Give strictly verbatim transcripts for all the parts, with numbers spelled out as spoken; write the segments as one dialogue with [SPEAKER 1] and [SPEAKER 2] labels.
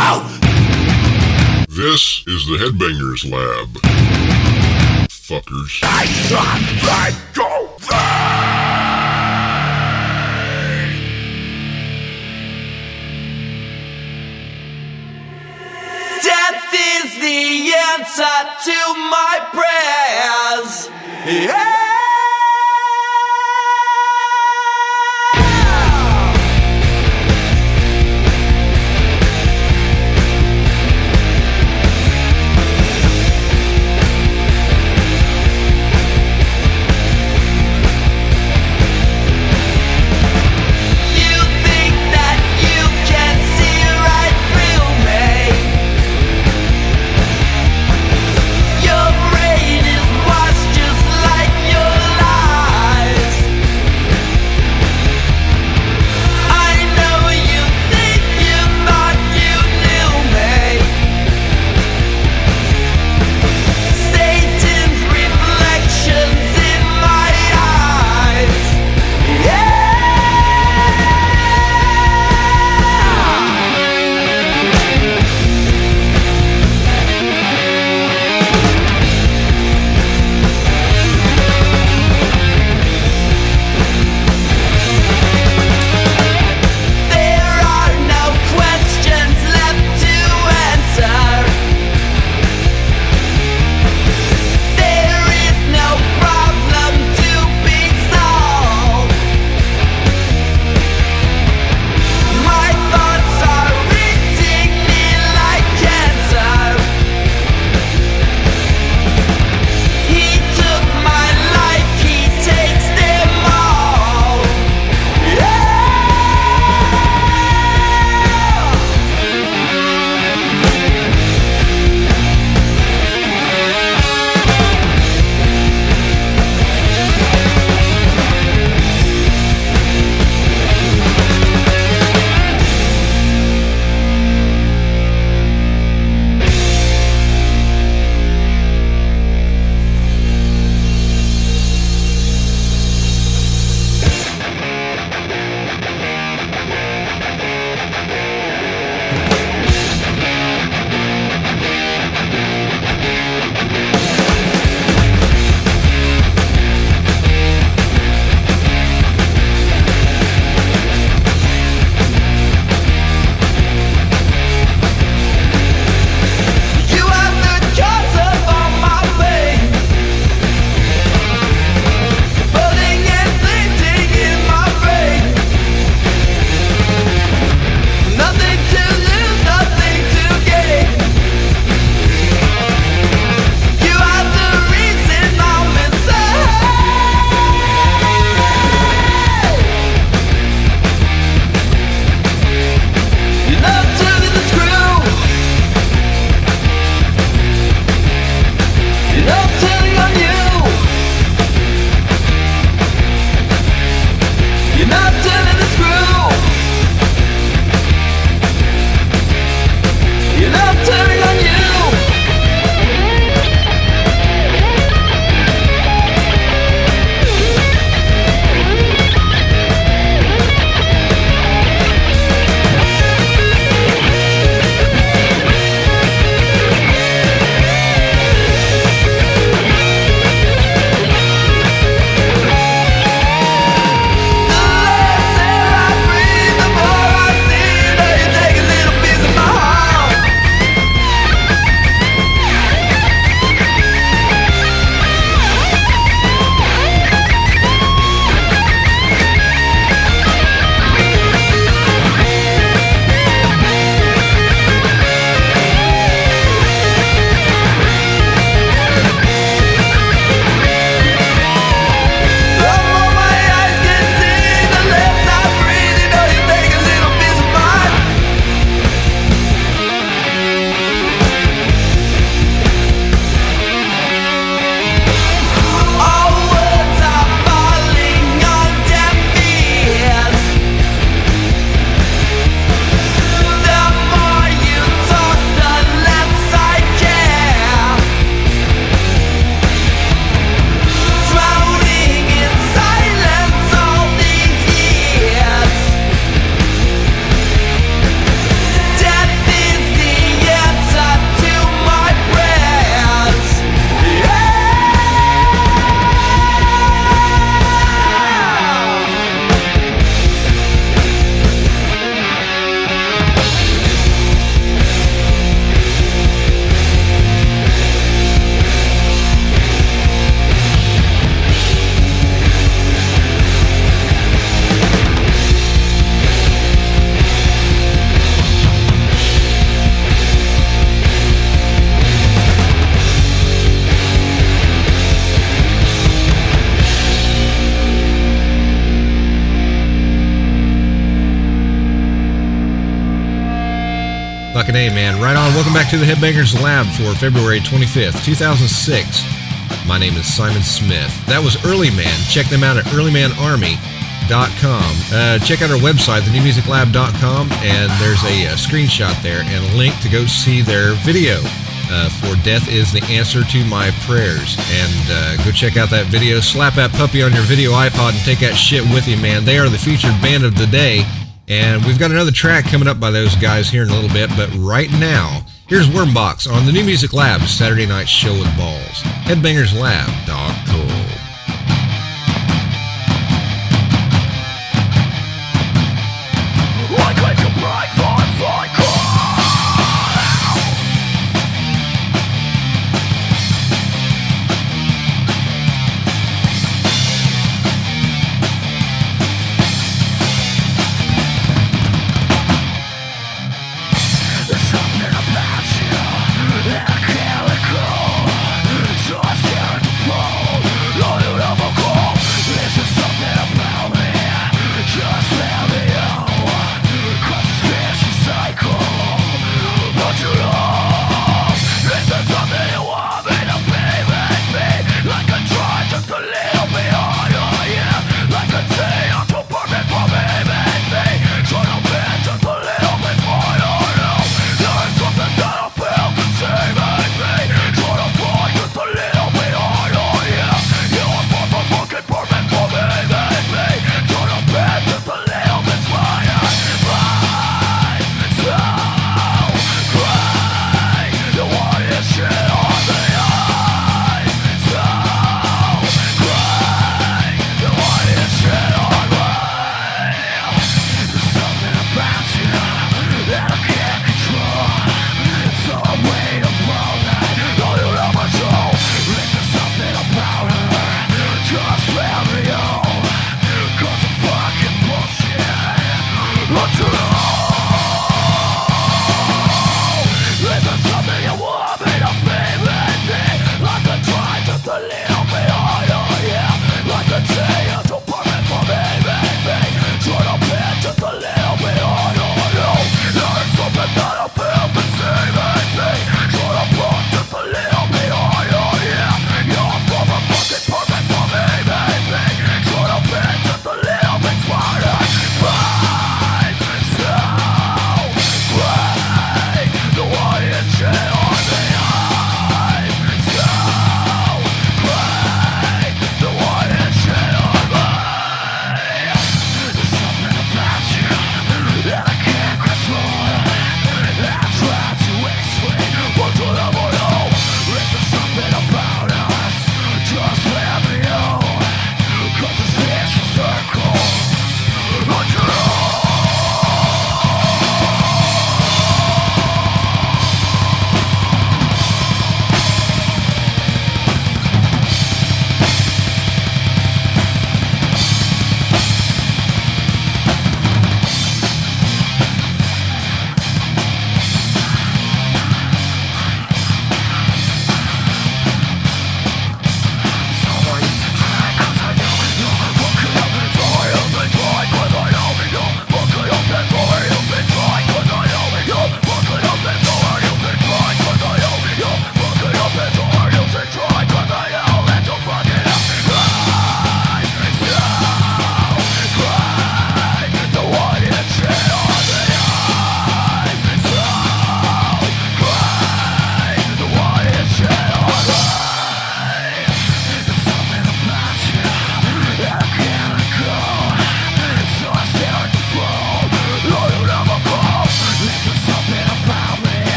[SPEAKER 1] This is the Headbangers Lab. Fuckers.
[SPEAKER 2] I shot that go
[SPEAKER 3] Death is the answer to my prayers. Yeah.
[SPEAKER 4] Your brain is washed just like your Fucking A, man. Right on. Welcome back to the Headbangers Lab for February twenty-fifth, two thousand six. My name is Simon Smith. That was Early Man. Check them out at early man army dot com. Uh, check out our website, the new music lab dot com, and there's a, a screenshot there and a link to go see their video uh, for Death is the Answer to My Prayers. And uh, go check out that video. Slap that puppy on your video iPod and take that shit with you, man. They are the featured band of the day. And we've got another track coming up by those guys here in a little bit, but right now, here's Wormbox on the New Music Lab Saturday night show with balls. headbangers lab dot com.
[SPEAKER 2] Fall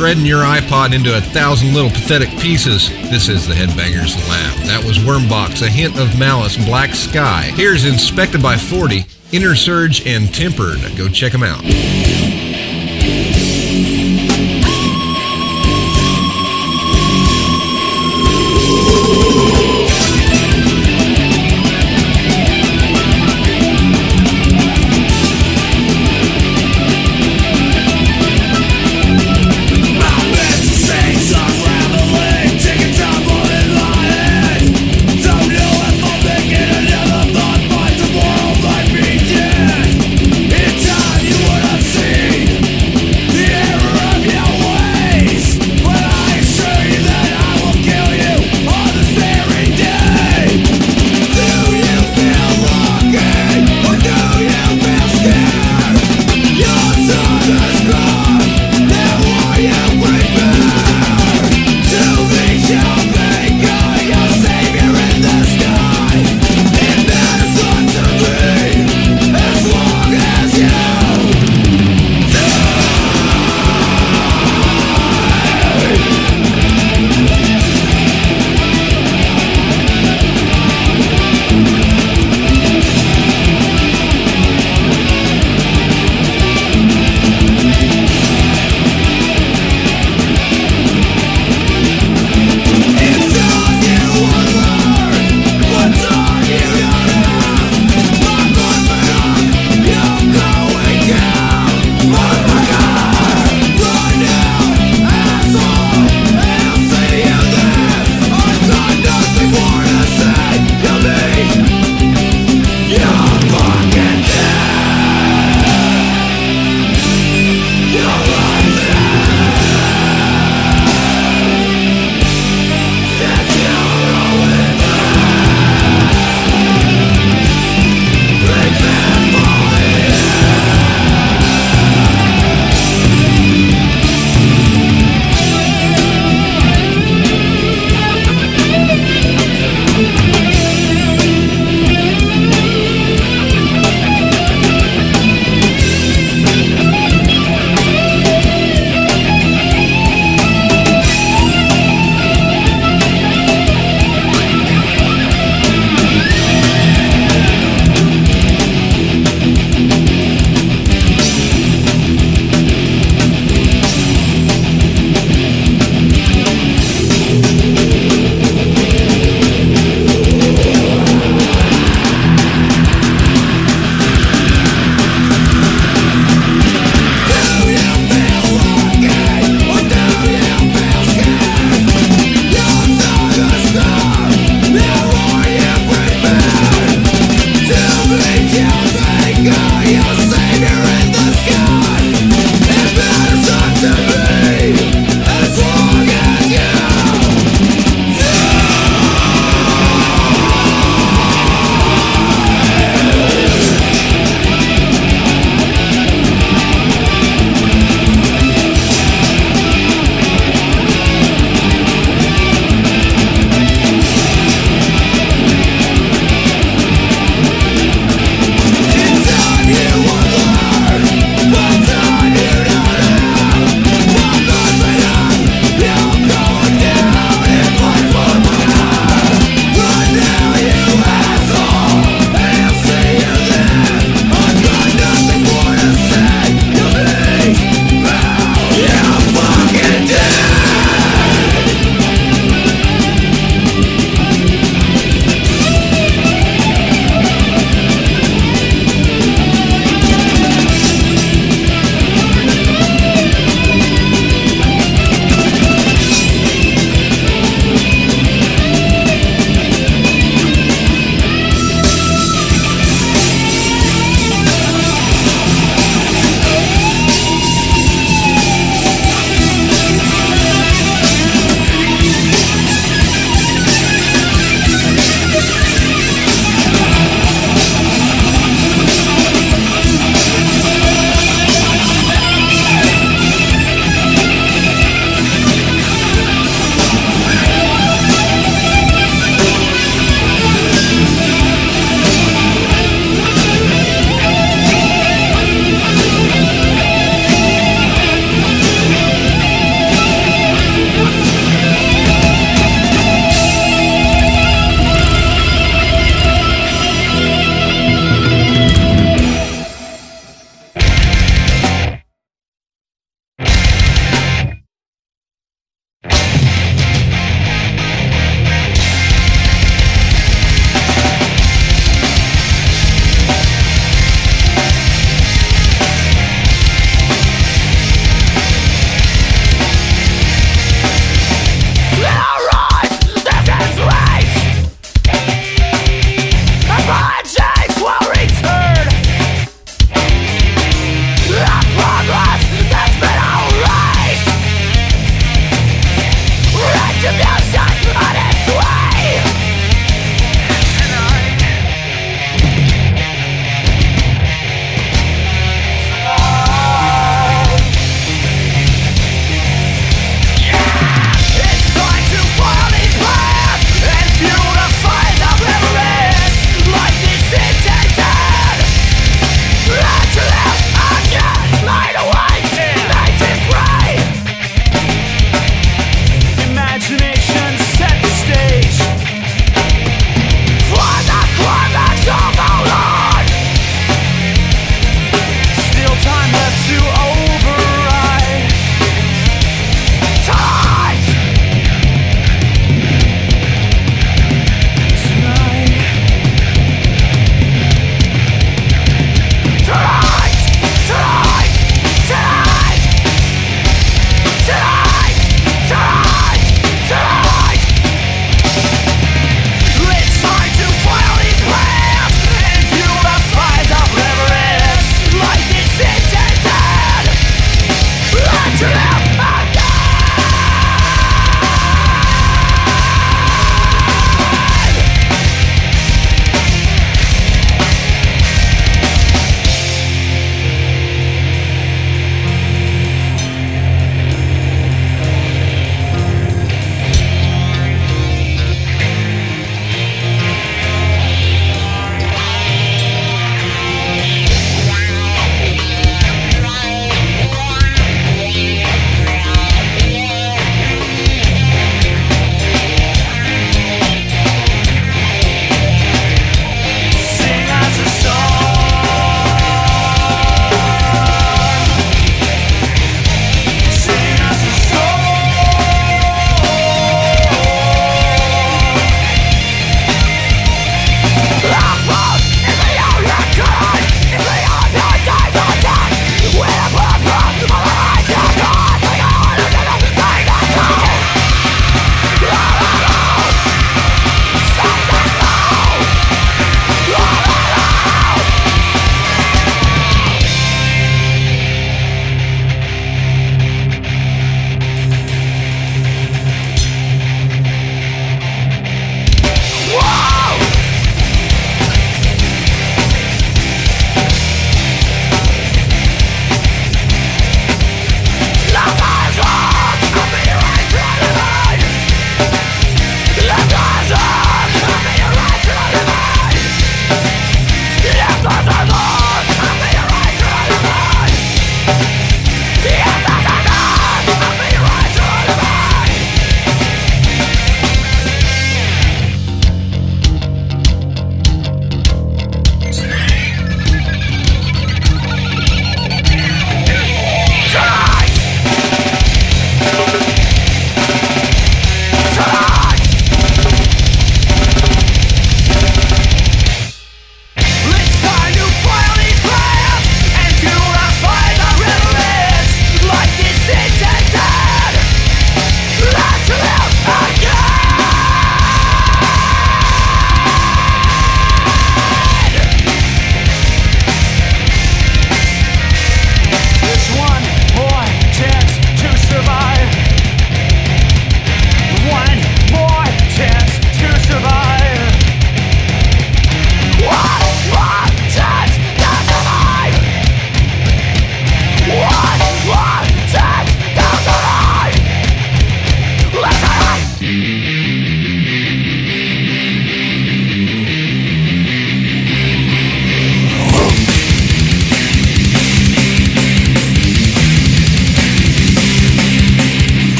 [SPEAKER 4] shredding your iPod into a thousand little pathetic pieces. This is the Headbangers Lab. That was Wormbox, A Hint of Malice, Black Sky. Here's Inspected by forty, Inner Surge, and Tempered. Go check them out.
[SPEAKER 5] See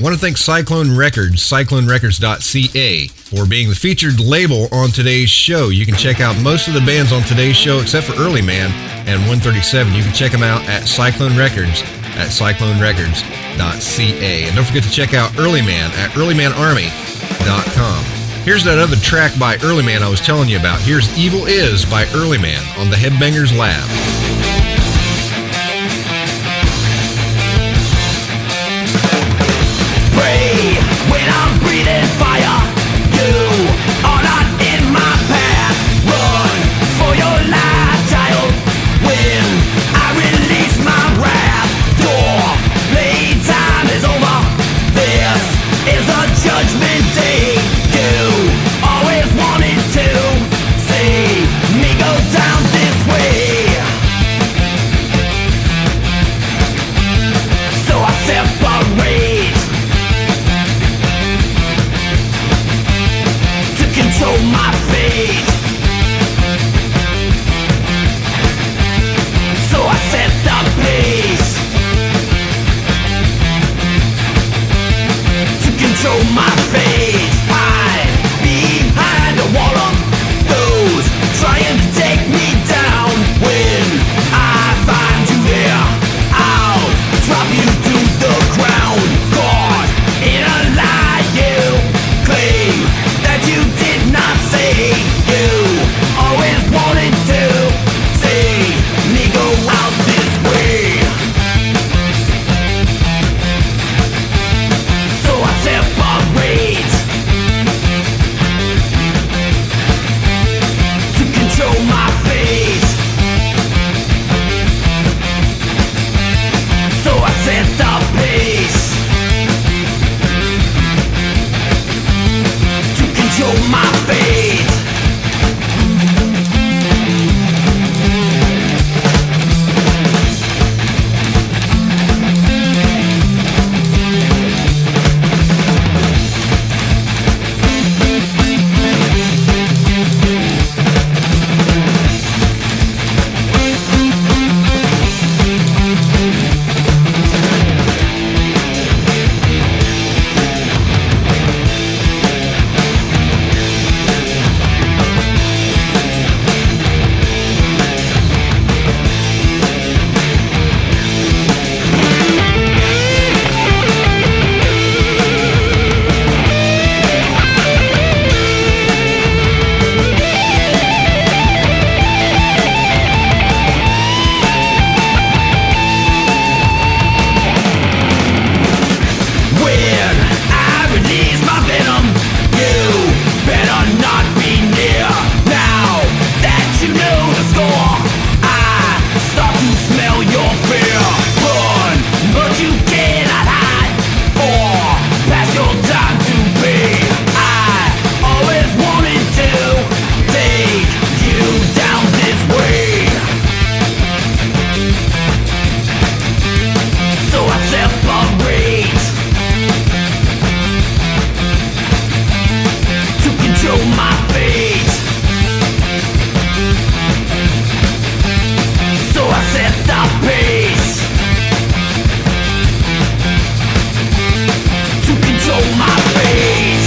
[SPEAKER 4] want to thank Cyclone Records, cyclone records dot c a, for being the featured label on today's show. You can check out most of the bands on today's show, except for Early Man and one thirty-seven. You can check them out at Cyclone Records at cyclone records dot c a. And don't forget to check out Early Man at early man army dot com. Here's that other track by Early Man I was telling you about. Here's Evil Is by Early Man on the Headbangers Lab.
[SPEAKER 3] Pray when I'm breathing fire. You are not in my path. Run for your life, child. When I release my wrath, your playtime is over. This is a judgment day. You always wanted to see me go down this way. So I separate to control my fate. So I set the pace to control my fate. Hide behind a wall of those trying to take me down. When I find you there, I'll drop you to the ground. Caught in a lie you claim that you did not say. You always wanted to see me go out this way. So I separate to control my fate. So I set the pace to control my fate. When I release my venom, you better not be near. Now that you know the score, I start to smell your fear. Run, but you cannot hide, or pass your time to be. I always wanted to take you down this way. So I separate to control my fate. So I set the pace to control my fate.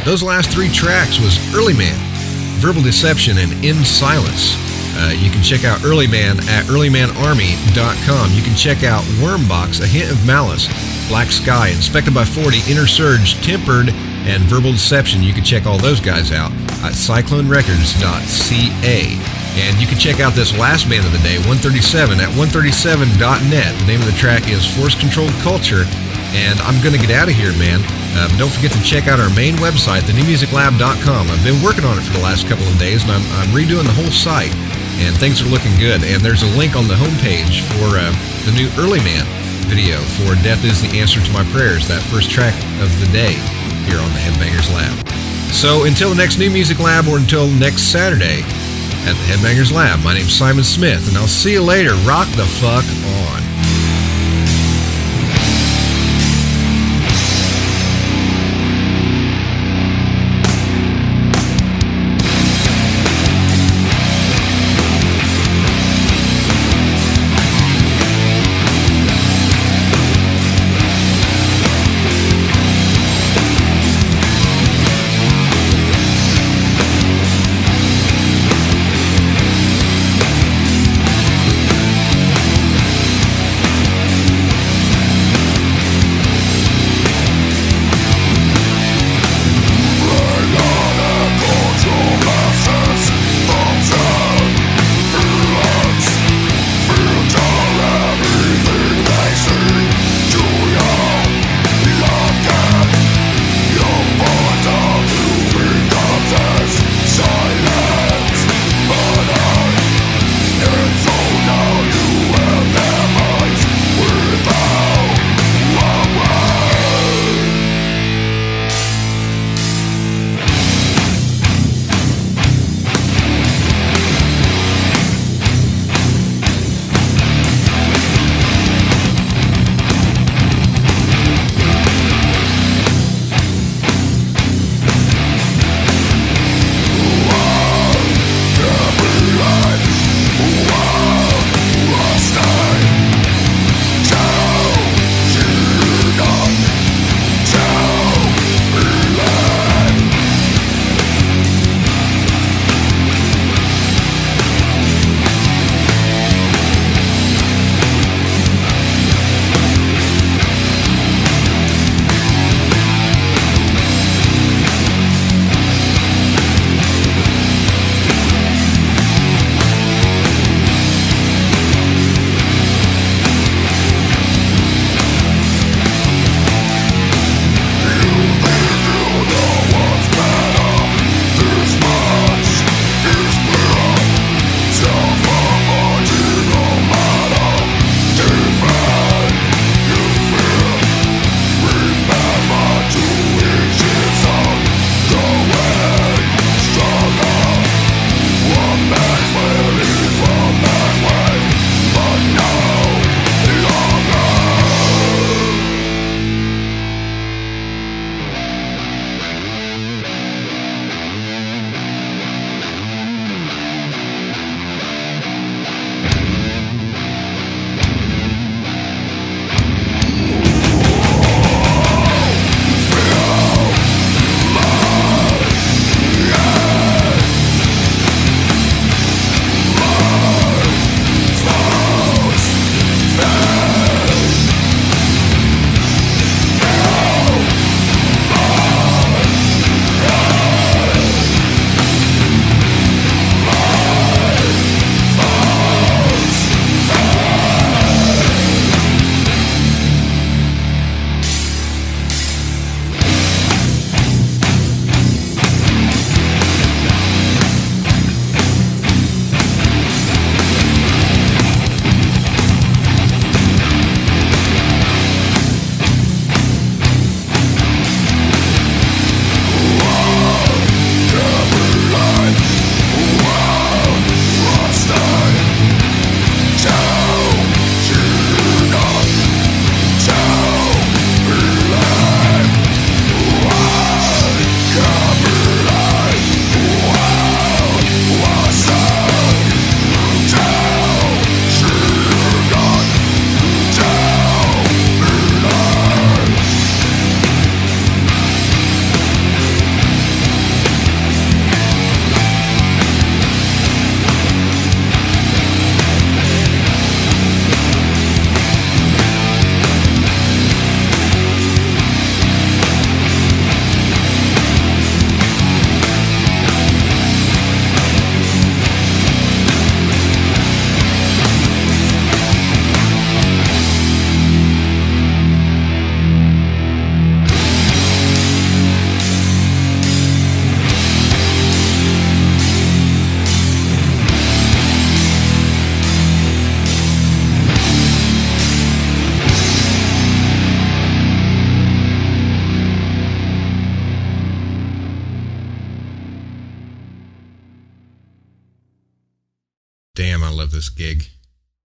[SPEAKER 4] Those last three tracks was Early Man, Verbal Deception, and In Silence. Uh, you can check out Early Man at early man army dot com. You can check out Wormbox, A Hint of Malice, Black Sky, Inspected by forty, Inner Surge, Tempered, and Verbal Deception. You can check all those guys out at cyclone records dot c a. And you can check out this last band of the day, one thirty-seven, at one thirty-seven dot net. The name of the track is Force Controlled Culture. And I'm going to get out of here, man. Um, don't forget to check out our main website, the new music lab dot com. I've been working on it for the last couple of days, and I'm, I'm redoing the whole site. And things are looking good. And there's a link on the homepage for uh, the new Early Man video for Death is the Answer to My Prayers, that first track of the day here on the Headbangers Lab. So until the next New Music Lab, or until next Saturday at the Headbangers Lab, my name's Simon Smith, and I'll see you later. Rock the fuck on. this gig.